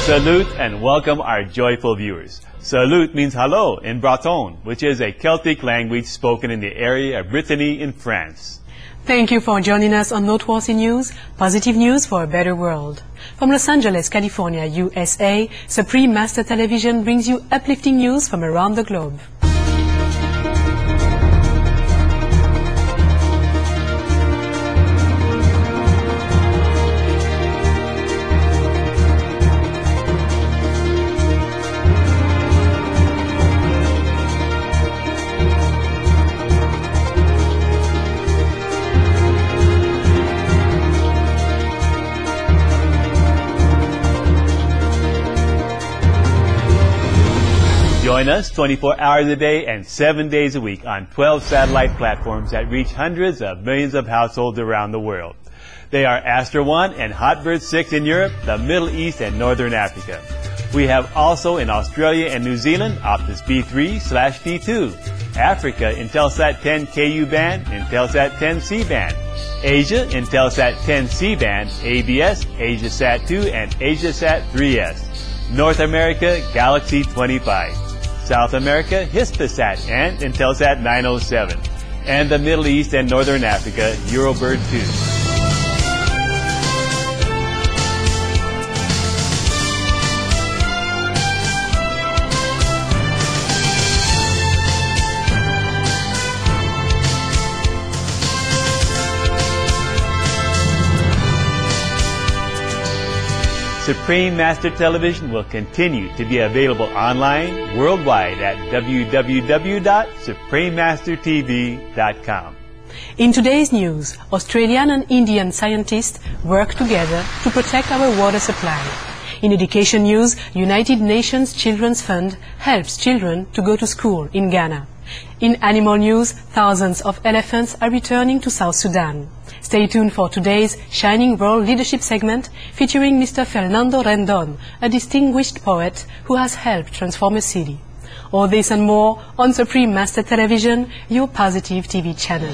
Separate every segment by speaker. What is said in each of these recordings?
Speaker 1: Salute and welcome our joyful viewers. Salute means hello in Breton, which is a Celtic language spoken in the area of Brittany in France.
Speaker 2: Thank you for joining us on Noteworthy News, positive news for a better world. From Los Angeles, California, USA, Supreme Master Television brings you uplifting news from around the globe.
Speaker 1: Join us 24 hours a day and 7 days a week on 12 satellite platforms that reach hundreds of millions of households around the world. They are Astra 1 and Hotbird 6 in Europe, the Middle East, and Northern Africa. We have also in Australia and New Zealand Optus B3/D2, Africa Intelsat 10 KU band, Intelsat 10 C band, Asia Intelsat 10 C band, ABS, AsiaSat 2, and AsiaSat 3S, North America Galaxy 25. South America, Hispasat and Intelsat 907, and the Middle East and Northern Africa, Eurobird 2. Supreme Master Television will continue to be available online worldwide at www.suprememastertv.com.
Speaker 2: In today's news, Australian and Indian scientists work together to protect our water supply. In education news, United Nations Children's Fund helps children to go to school in Ghana. In animal news, thousands of elephants are returning to South Sudan. Stay tuned for today's Shining World Leadership segment featuring Mr. Fernando Rendon, a distinguished poet who has helped transform a city. All this and more on Supreme Master Television, your positive TV channel.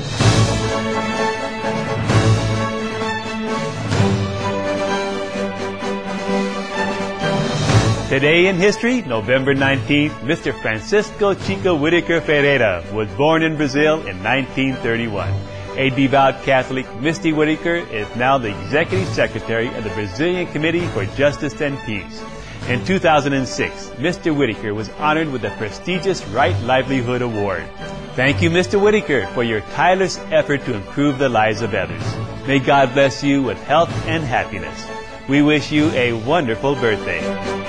Speaker 1: Today in history, November 19th, Mr. Francisco Chico Whitaker Ferreira was born in Brazil in 1931. A devout Catholic, Misty Whitaker is now the Executive Secretary of the Brazilian Committee for Justice and Peace. In 2006, Mr. Whitaker was honored with the prestigious Right Livelihood Award. Thank you, Mr. Whitaker, for your tireless effort to improve the lives of others. May God bless you with health and happiness. We wish you a wonderful birthday.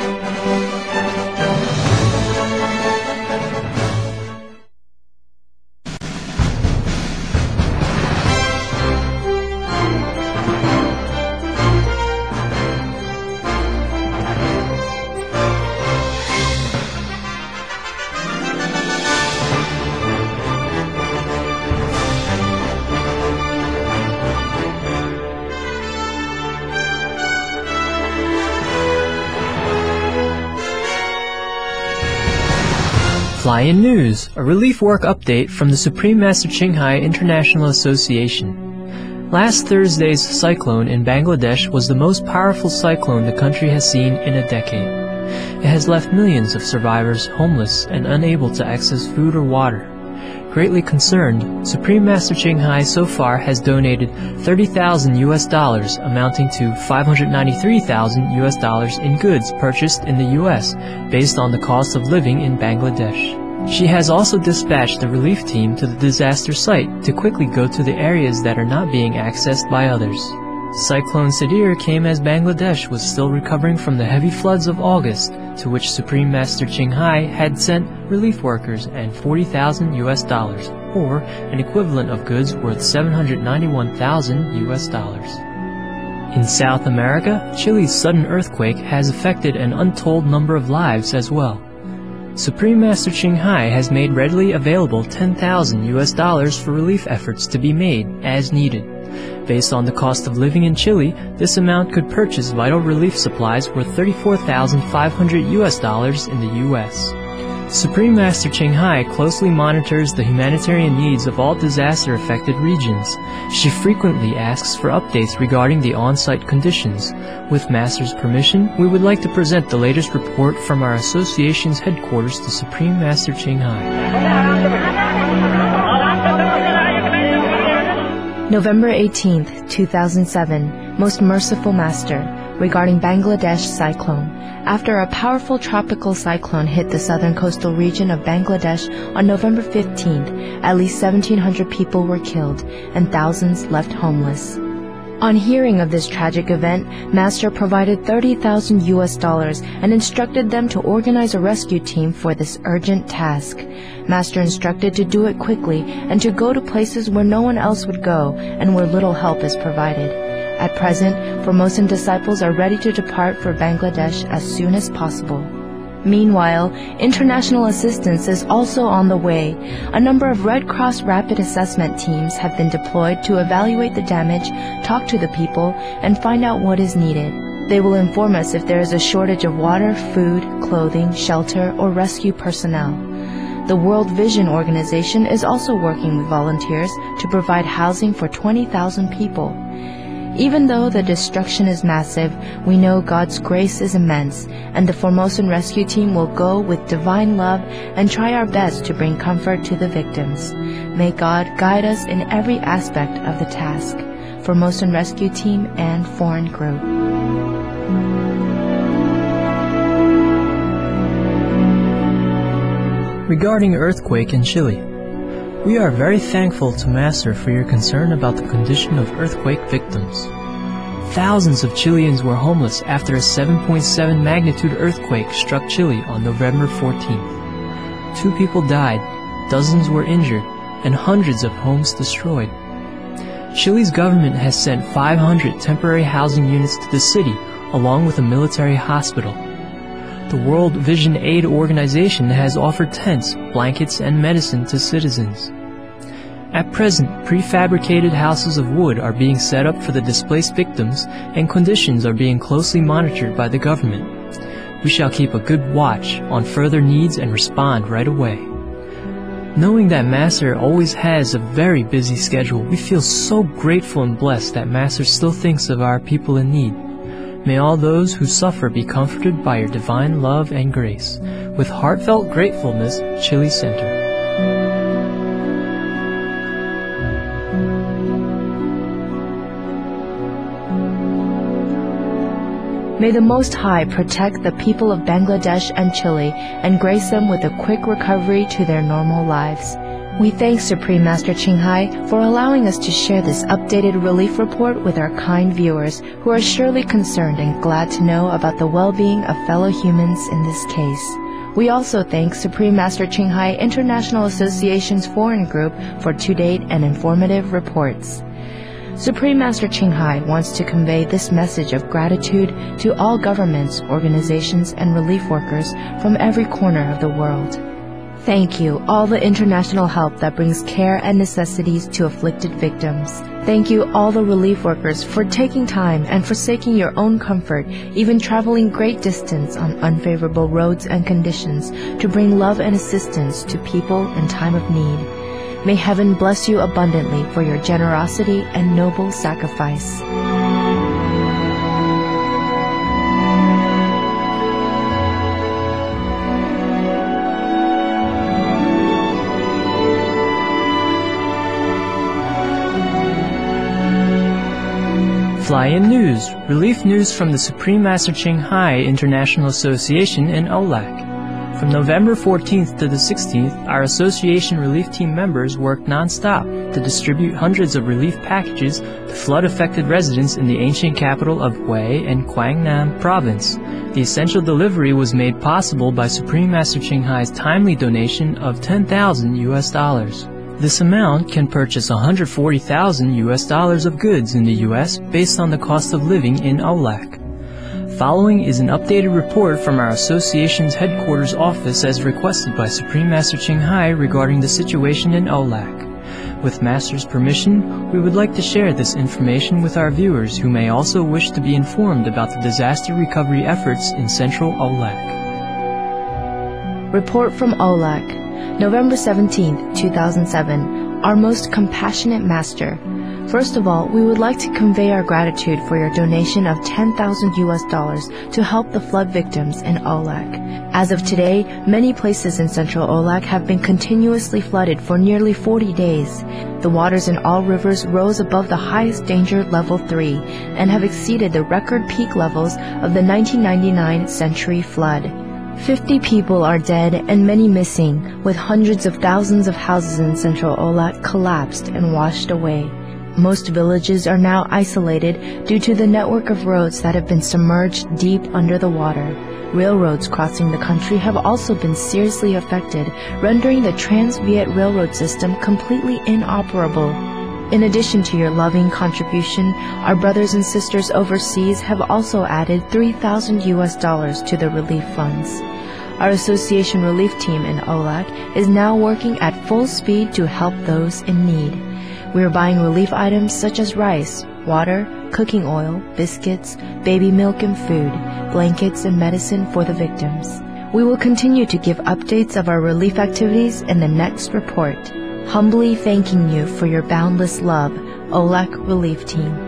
Speaker 3: Fly-In News, a relief work update from the Supreme Master Ching Hai International Association. Last Thursday's cyclone in Bangladesh was the most powerful cyclone the country has seen in a decade. It has left millions of survivors homeless and unable to access food or water. Greatly concerned, Supreme Master Ching Hai so far has donated $30,000 amounting to $593,000 in goods purchased in the U.S. based on the cost of living in Bangladesh. She has also dispatched a relief team to the disaster site to quickly go to the areas that are not being accessed by others. Cyclone Sidir came as Bangladesh was still recovering from the heavy floods of August, to which Supreme Master Ching Hai had sent relief workers and $40,000, or an equivalent of goods worth $791,000. In South America, Chile's sudden earthquake has affected an untold number of lives as well. Supreme Master Ching Hai has made readily available $10,000 for relief efforts to be made as needed. Based on the cost of living in Chile, this amount could purchase vital relief supplies worth $34,500 in the U.S. Supreme Master Ching Hai closely monitors the humanitarian needs of all disaster-affected regions. She frequently asks for updates regarding the on-site conditions. With Master's permission, we would like to present the latest report from our association's headquarters to Supreme Master Ching Hai.
Speaker 4: November 18th, 2007, Most Merciful Master, regarding Bangladesh cyclone. After a powerful tropical cyclone hit the southern coastal region of Bangladesh on November 15th, at least 1,700 people were killed and thousands left homeless. On hearing of this tragic event, Master provided $30,000 and instructed them to organize a rescue team for this urgent task. Master instructed to do it quickly and to go to places where no one else would go and where little help is provided. At present, Formosan disciples are ready to depart for Bangladesh as soon as possible. Meanwhile, international assistance is also on the way. A number of Red Cross rapid assessment teams have been deployed to evaluate the damage, talk to the people, and find out what is needed. They will inform us if there is a shortage of water, food, clothing, shelter, or rescue personnel. The World Vision Organization is also working with volunteers to provide housing for 20,000 people. Even though the destruction is massive, we know God's grace is immense, and the Formosan rescue team will go with divine love and try our best to bring comfort to the victims. May God guide us in every aspect of the task. Formosan Rescue Team and Foreign Group.
Speaker 3: Regarding earthquake in Chile, we are very thankful to Master for your concern about the condition of earthquake victims. Thousands of Chileans were homeless after a 7.7 magnitude earthquake struck Chile on November 14th. 2 people died, dozens were injured, and hundreds of homes destroyed. Chile's government has sent 500 temporary housing units to the city, along with a military hospital. The World Vision Aid Organization has offered tents, blankets, and medicine to citizens. At present, prefabricated houses of wood are being set up for the displaced victims, and conditions are being closely monitored by the government. We shall keep a good watch on further needs and respond right away. Knowing that Master always has a very busy schedule, we feel so grateful and blessed that Master still thinks of our people in need. May all those who suffer be comforted by your divine love and grace. With heartfelt gratefulness, Chile Center.
Speaker 4: May the Most High protect the people of Bangladesh and Chile and grace them with a quick recovery to their normal lives. We thank Supreme Master Ching Hai for allowing us to share this updated relief report with our kind viewers who are surely concerned and glad to know about the well-being of fellow humans in this case. We also thank Supreme Master Ching Hai International Association's Foreign Group for to-date and informative reports. Supreme Master Ching Hai wants to convey this message of gratitude to all governments, organizations, and relief workers from every corner of the world. Thank you, all the international help that brings care and necessities to afflicted victims. Thank you, all the relief workers, for taking time and forsaking your own comfort, even traveling great distance on unfavorable roads and conditions to bring love and assistance to people in time of need. May heaven bless you abundantly for your generosity and noble sacrifice.
Speaker 3: Fly-in news, relief news from the Supreme Master Ching Hai International Association in Olac. From November 14th to the 16th, our association relief team members worked non-stop to distribute hundreds of relief packages to flood-affected residents in the ancient capital of Hue and Quang Nam Province. The essential delivery was made possible by Supreme Master Ching Hai's timely donation of $10,000. This amount can purchase $140,000 of goods in the U.S. based on the cost of living in Olac. Following is an updated report from our association's headquarters office as requested by Supreme Master Ching Hai regarding the situation in Olac. With Master's permission, we would like to share this information with our viewers who may also wish to be informed about the disaster recovery efforts in central Olac.
Speaker 4: Report from OLAC, November 17, 2007. Our most compassionate master. First of all, we would like to convey our gratitude for your donation of $10,000 to help the flood victims in OLAC. As of today, many places in central OLAC have been continuously flooded for nearly 40 days. The waters in all rivers rose above the highest danger level 3 and have exceeded the record peak levels of the 1999 century flood. 50 people are dead and many missing, with hundreds of thousands of houses in central OLAC collapsed and washed away. Most villages are now isolated due to the network of roads that have been submerged deep under the water. Railroads crossing the country have also been seriously affected, rendering the Trans-Viet Railroad system completely inoperable. In addition to your loving contribution, our brothers and sisters overseas have also added $3,000 to the relief funds. Our association relief team in OLAC is now working at full speed to help those in need. We are buying relief items such as rice, water, cooking oil, biscuits, baby milk and food, blankets and medicine for the victims. We will continue to give updates of our relief activities in the next report. Humbly thanking you for your boundless love, OLAC Relief Team.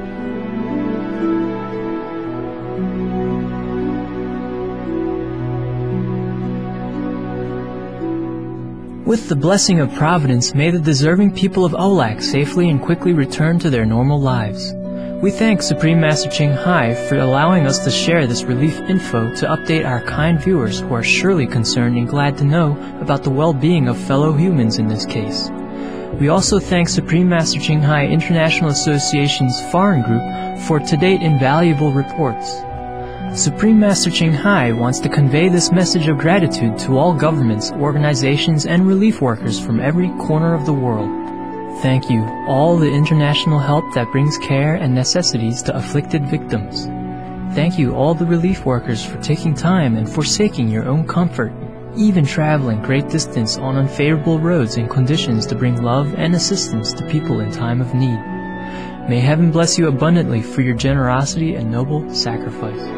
Speaker 3: With the blessing of Providence, may the deserving people of OLAC safely and quickly return to their normal lives. We thank Supreme Master Ching Hai for allowing us to share this relief info to update our kind viewers who are surely concerned and glad to know about the well-being of fellow humans in this case. We also thank Supreme Master Ching Hai International Association's Foreign Group for to-date invaluable reports. Supreme Master Ching Hai wants to convey this message of gratitude to all governments, organizations, and relief workers from every corner of the world. Thank you, all the international help that brings care and necessities to afflicted victims. Thank you, all the relief workers, for taking time and forsaking your own comfort, even traveling great distance on unfavorable roads and conditions to bring love and assistance to people in time of need. May heaven bless you abundantly for your generosity and noble sacrifice.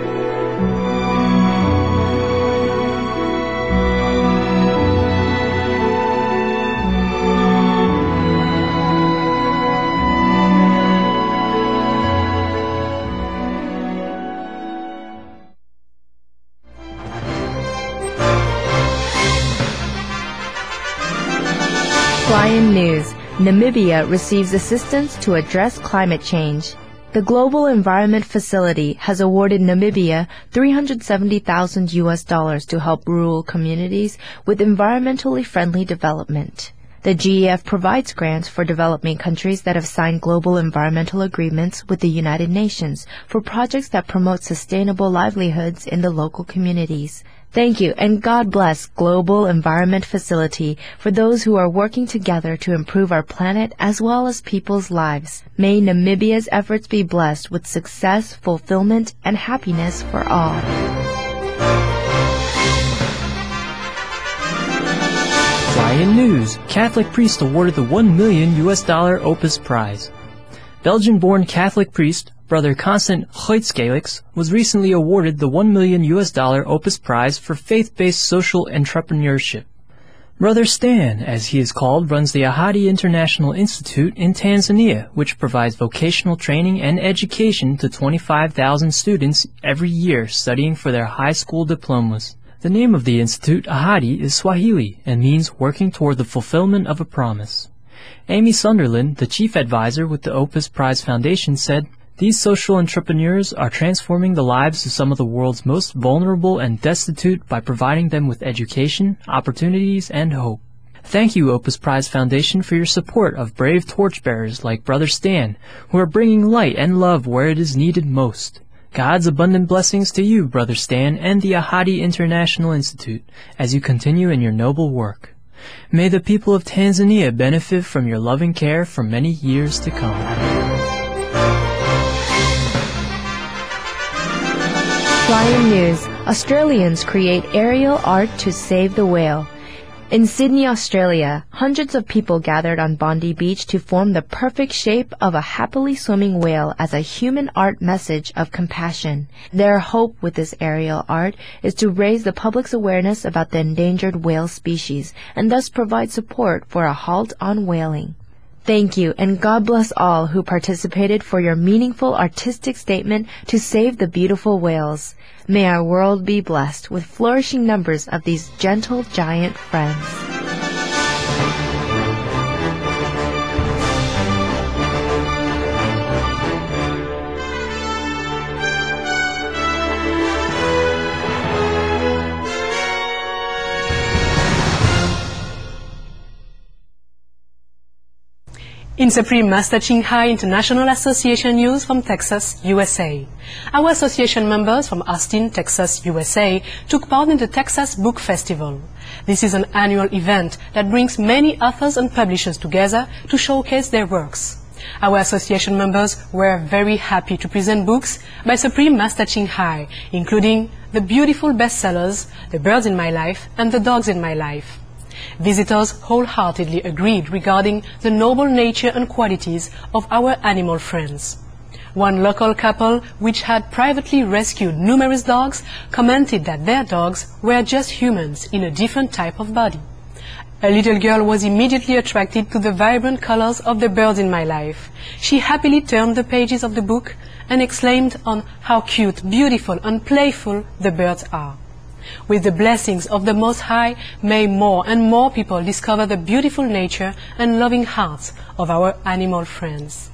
Speaker 4: Fly-in News. Namibia receives assistance to address climate change. The Global Environment Facility has awarded Namibia $370,000 to help rural communities with environmentally friendly development. The GEF provides grants for developing countries that have signed global environmental agreements with the United Nations for projects that promote sustainable livelihoods in the local communities. Thank you, and God bless Global Environment Facility for those who are working together to improve our planet as well as people's lives. May Namibia's efforts be blessed with success, fulfillment, and happiness for all.
Speaker 3: Fly-in News. Catholic priest awarded the $1 million Opus Prize. Belgian-born Catholic priest Brother Constant Huitskelix was recently awarded the $1 million Opus Prize for faith-based social entrepreneurship. Brother Stan, as he is called, runs the Ahadi International Institute in Tanzania, which provides vocational training and education to 25,000 students every year studying for their high school diplomas. The name of the institute, Ahadi, is Swahili and means working toward the fulfillment of a promise. Amy Sunderland, the chief advisor with the Opus Prize Foundation, said, "These social entrepreneurs are transforming the lives of some of the world's most vulnerable and destitute by providing them with education, opportunities, and hope. Thank you, Opus Prize Foundation, for your support of brave torchbearers like Brother Stan, who are bringing light and love where it is needed most. God's abundant blessings to you, Brother Stan, and the Ahadi International Institute, as you continue in your noble work. May the people of Tanzania benefit from your loving care for many years to come."
Speaker 4: Fly-in News. Australians create aerial art to save the whale. In Sydney, Australia, hundreds of people gathered on Bondi Beach to form the perfect shape of a happily swimming whale as a human art message of compassion. Their hope with this aerial art is to raise the public's awareness about the endangered whale species and thus provide support for a halt on whaling. Thank you, and God bless all who participated for your meaningful artistic statement to save the beautiful whales. May our world be blessed with flourishing numbers of these gentle giant friends.
Speaker 2: In Supreme Master Ching Hai International Association news from Texas, USA. Our association members from Austin, Texas, USA took part in the Texas Book Festival. This is an annual event that brings many authors and publishers together to showcase their works. Our association members were very happy to present books by Supreme Master Ching Hai, including the beautiful bestsellers, The Birds in My Life and The Dogs in My Life. Visitors wholeheartedly agreed regarding the noble nature and qualities of our animal friends. One local couple, which had privately rescued numerous dogs, commented that their dogs were just humans in a different type of body. A little girl was immediately attracted to the vibrant colors of The Birds in My Life. She happily turned the pages of the book and exclaimed on how cute, beautiful, and playful the birds are. With the blessings of the Most High, may more and more people discover the beautiful nature and loving hearts of our animal friends.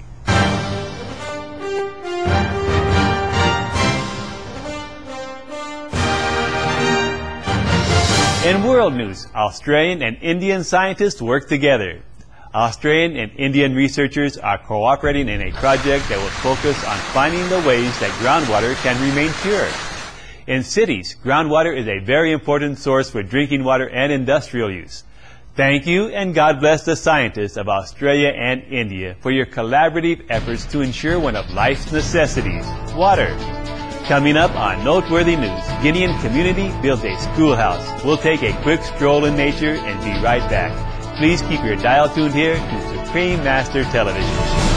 Speaker 1: In world news, Australian and Indian scientists work together. Australian and Indian researchers are cooperating in a project that will focus on finding the ways that groundwater can remain pure. In cities, groundwater is a very important source for drinking water and industrial use. Thank you, and God bless the scientists of Australia and India for your collaborative efforts to ensure one of life's necessities, water. Coming up on Noteworthy News, Guinean community builds a schoolhouse. We'll take a quick stroll in nature and be right back. Please keep your dial tuned here to Supreme Master Television.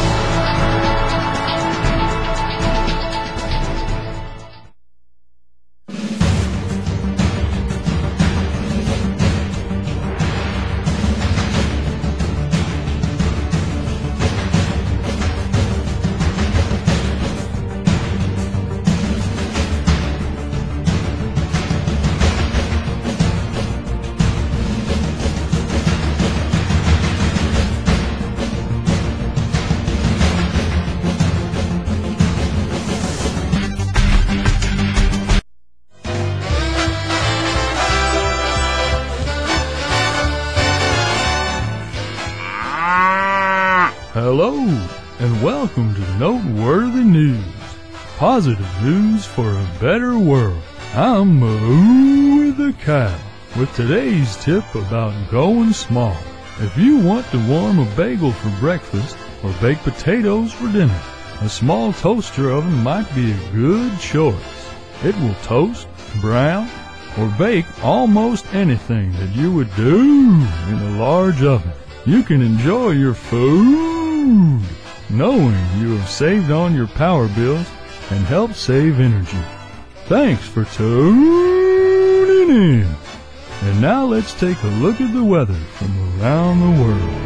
Speaker 5: Hello, and welcome to Noteworthy News. Positive news for a better world. I'm Moo with the Cow, with today's tip about going small. If you want to warm a bagel for breakfast or bake potatoes for dinner, a small toaster oven might be a good choice. It will toast, brown, or bake almost anything that you would do in a large oven. You can enjoy your food knowing you have saved on your power bills and helped save energy. Thanks for tuning in. And now let's take a look at the weather from around the world.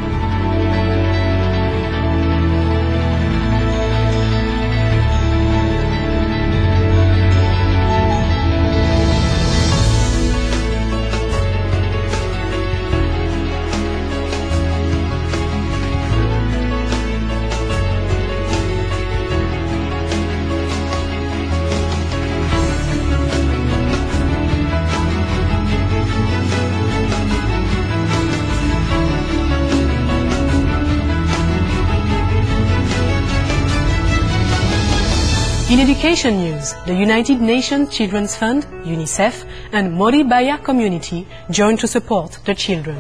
Speaker 2: In education news, the United Nations Children's Fund, UNICEF, and Modi Baya community join to support the children.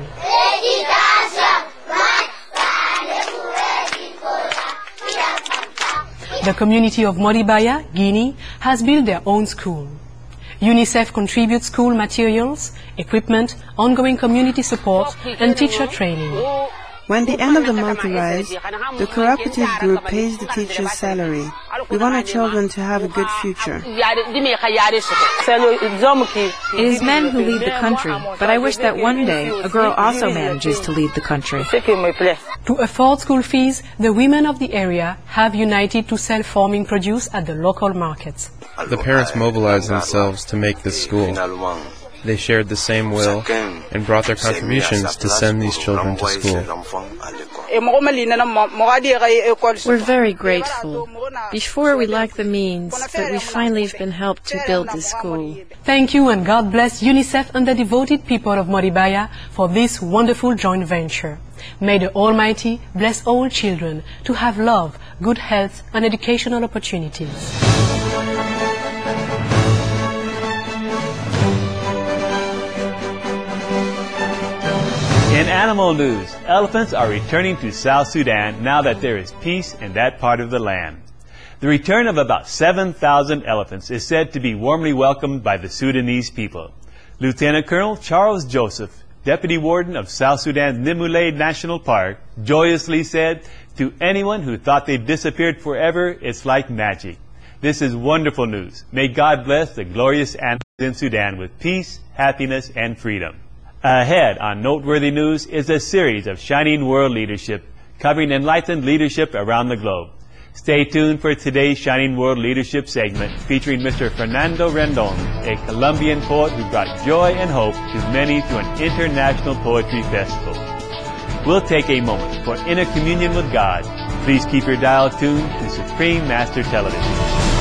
Speaker 2: The community of Modi Baya, Guinea, has built their own school. UNICEF contributes school materials, equipment, ongoing community support, and teacher training.
Speaker 6: When the end of the month arrives, the cooperative group pays the teacher's salary. We want our children to have a good future.
Speaker 7: It is men who lead the country, but I wish that one day a girl also manages to lead the country.
Speaker 2: To afford school fees, the women of the area have united to sell farming produce at the local markets.
Speaker 8: The parents mobilized themselves to make this school. They shared the same will and brought their contributions to send these children to school.
Speaker 7: We're very grateful. Before we lacked the means, but we finally have been helped to build this school.
Speaker 2: Thank you, and God bless UNICEF and the devoted people of Moribaya for this wonderful joint venture. May the Almighty bless all children to have love, good health, and educational opportunities.
Speaker 1: In animal news, elephants are returning to South Sudan now that there is peace in that part of the land. The return of about 7,000 elephants is said to be warmly welcomed by the Sudanese people. Lieutenant Colonel Charles Joseph, Deputy Warden of South Sudan's Nimule National Park, joyously said, "To anyone who thought they'd disappeared forever, it's like magic. This is wonderful news. May God bless the glorious animals in Sudan with peace, happiness, and freedom." Ahead on Noteworthy News is a series of Shining World Leadership covering enlightened leadership around the globe. Stay tuned for today's Shining World Leadership segment featuring Mr. Fernando Rendon, a Colombian poet who brought joy and hope to many through an international poetry festival. We'll take a moment for inner communion with God. Please keep your dial tuned to Supreme Master Television.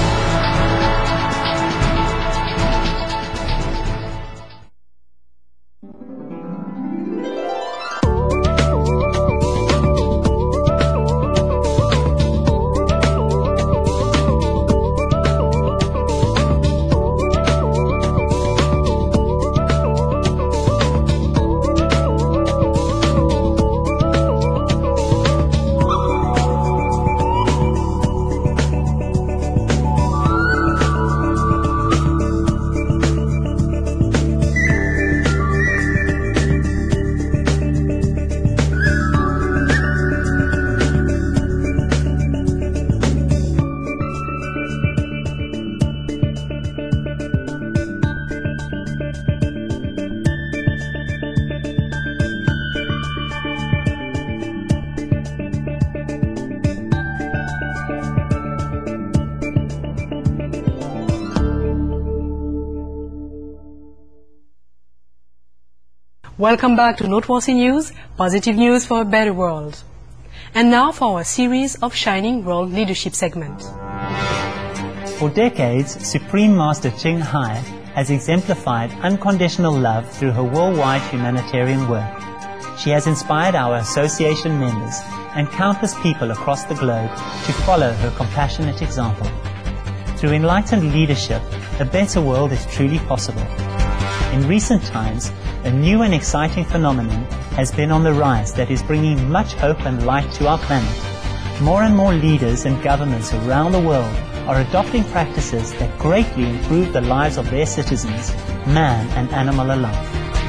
Speaker 2: Welcome back to Noteworthy News, positive news for a better world. And now for our series of Shining World Leadership segment.
Speaker 9: For decades, Supreme Master Ching Hai has exemplified unconditional love through her worldwide humanitarian work. She has inspired our association members and countless people across the globe to follow her compassionate example. Through enlightened leadership, a better world is truly possible. In recent times, a new and exciting phenomenon has been on the rise that is bringing much hope and light to our planet. More and more leaders and governments around the world are adopting practices that greatly improve the lives of their citizens, man and animal alike.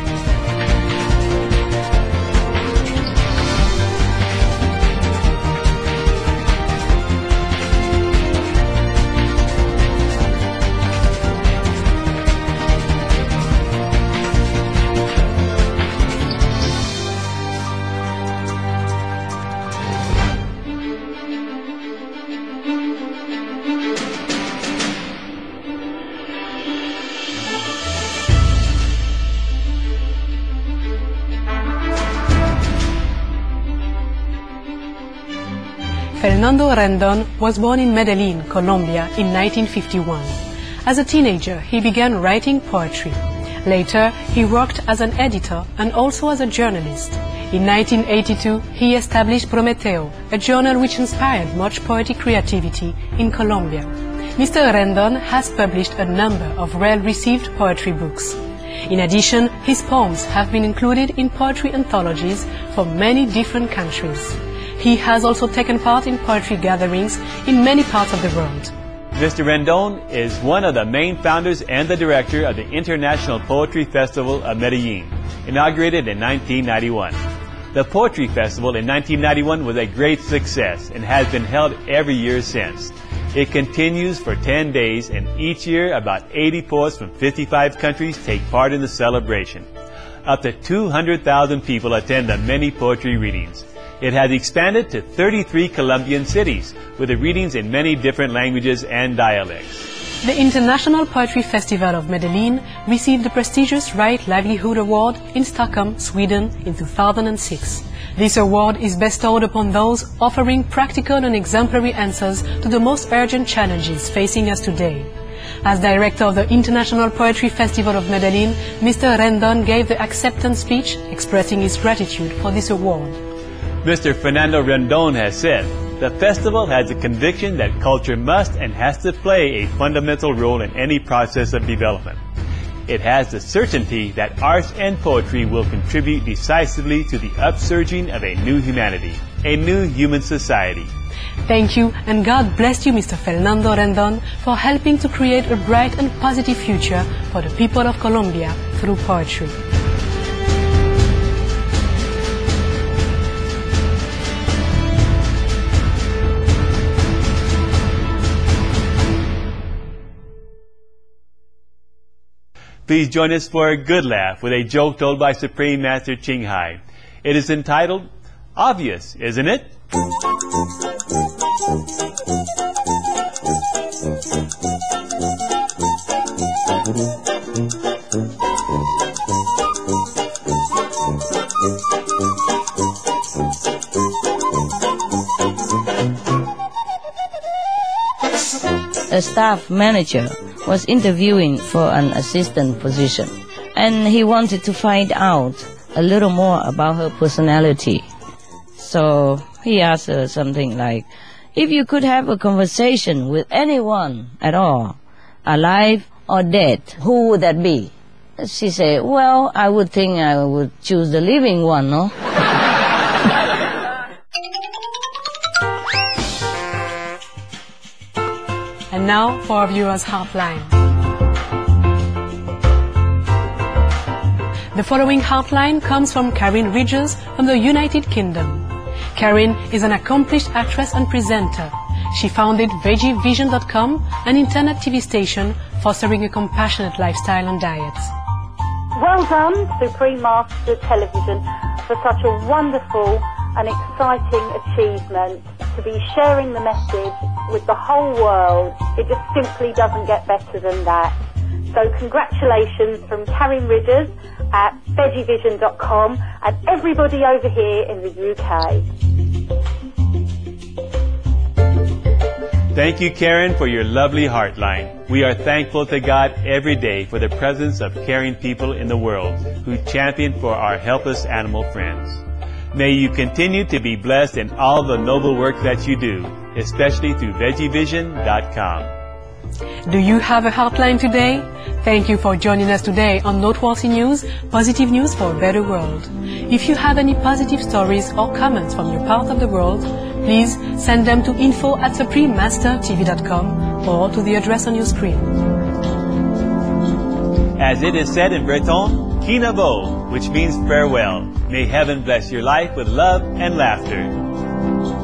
Speaker 2: Fernando Rendon was born in Medellin, Colombia in 1951. As a teenager, he began writing poetry. Later, he worked as an editor and also as a journalist. In 1982, he established Prometeo, a journal which inspired much poetic creativity in Colombia. Mr. Rendon has published a number of well-received poetry books. In addition, his poems have been included in poetry anthologies from many different countries. He has also taken part in poetry gatherings in many parts of the world.
Speaker 1: Mr. Rendon is one of the main founders and the director of the International Poetry Festival of Medellin, inaugurated in 1991. The Poetry Festival in 1991 was a great success and has been held every year since. It continues for 10 days, and each year about 80 poets from 55 countries take part in the celebration. Up to 200,000 people attend the many poetry readings. It has expanded to 33 Colombian cities, with the readings in many different languages and dialects.
Speaker 2: The International Poetry Festival of Medellin received the prestigious Right Livelihood Award in Stockholm, Sweden in 2006. This award is bestowed upon those offering practical and exemplary answers to the most urgent challenges facing us today. As director of the International Poetry Festival of Medellin, Mr. Rendon gave the acceptance speech expressing his gratitude for this award.
Speaker 1: Mr. Fernando Rendon has said, "The festival has a conviction that culture must and has to play a fundamental role in any process of development. It has the certainty that arts and poetry will contribute decisively to the upsurging of a new humanity, a new human society."
Speaker 2: Thank you, and God bless you, Mr. Fernando Rendon, for helping to create a bright and positive future for the people of Colombia through poetry.
Speaker 1: Please join us for a good laugh with a joke told by Supreme Master Ching Hai. It is entitled, "Obvious, Isn't It?"
Speaker 10: A staff manager was interviewing for an assistant position, and he wanted to find out a little more about her personality. So he asked her something like, "If you could have a conversation with anyone at all, alive or dead, who would that be?" She said, "Well, I would think I would choose the living one, no?"
Speaker 2: And now for our viewers' Heartline. The following Heartline comes from Karen Ridges from the United Kingdom. Karen is an accomplished actress and presenter. She founded VeggieVision.com, an internet TV station fostering a compassionate lifestyle and diet.
Speaker 11: Well done, Supreme Master Television, for such a wonderful and exciting achievement. To be sharing the message with the whole world, it just simply doesn't get better than that. So congratulations from Karen Ridges at VeggieVision.com and everybody over here in the UK.
Speaker 1: Thank you, Karen, for your lovely Heartline. We are thankful to God every day for the presence of caring people in the world who champion for our helpless animal friends. May you continue to be blessed in all the noble work that you do, especially through VeggieVision.com.
Speaker 2: Do you have a Heartline today? Thank you for joining us today on Noteworthy News, positive news for a better world. If you have any positive stories or comments from your part of the world, please send them to info@suprememastertv.com or to the address on your screen.
Speaker 1: As it is said in Breton, Kinabo, which means farewell. May heaven bless your life with love and laughter.